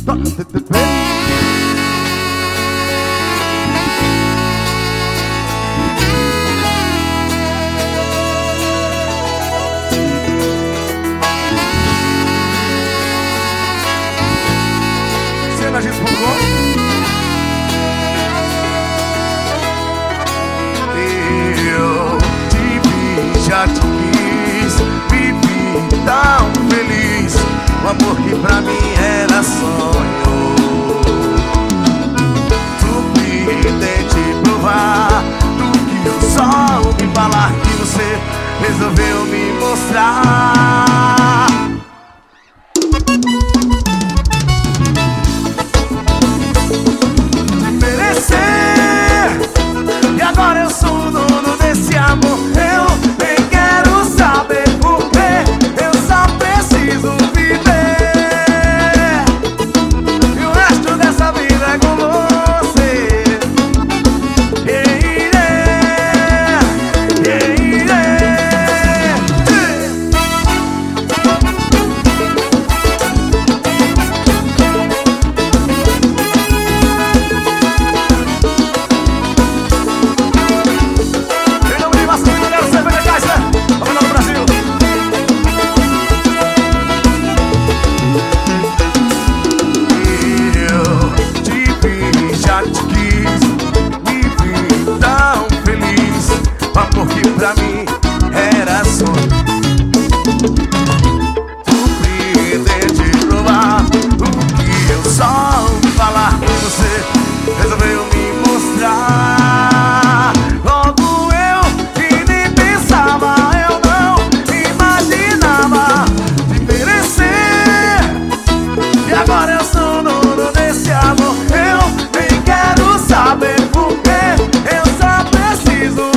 Eu te vi, já te quis, vivi tão feliz. O amor que pra mim era sonho. Tu pretende provar do que eu só ouvi falar, que você resolveu me mostrar. E agora eu sou o dono desse amor. Eu nem quero saber porquê. Eu só preciso viver. E o resto dessa vida é com você. Porque pra mim era sonho. Tu pretende provar o que eu só ouvi falar, que você resolveu me mostrar. Logo eu que nem pensava, eu não imaginava te merecer. E agora eu sou dono desse amor. Eu nem quero saber porquê. Eu só preciso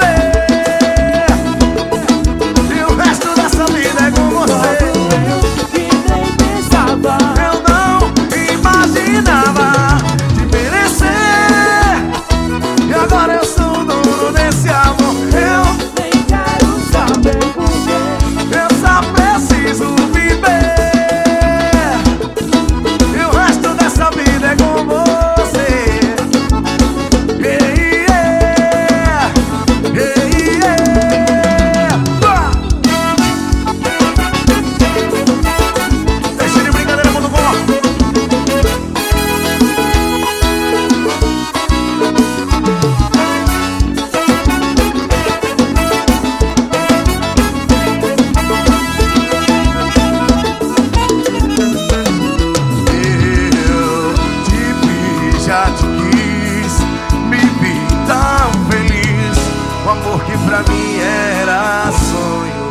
já te quis, me vi tão feliz. O amor que pra mim era sonho.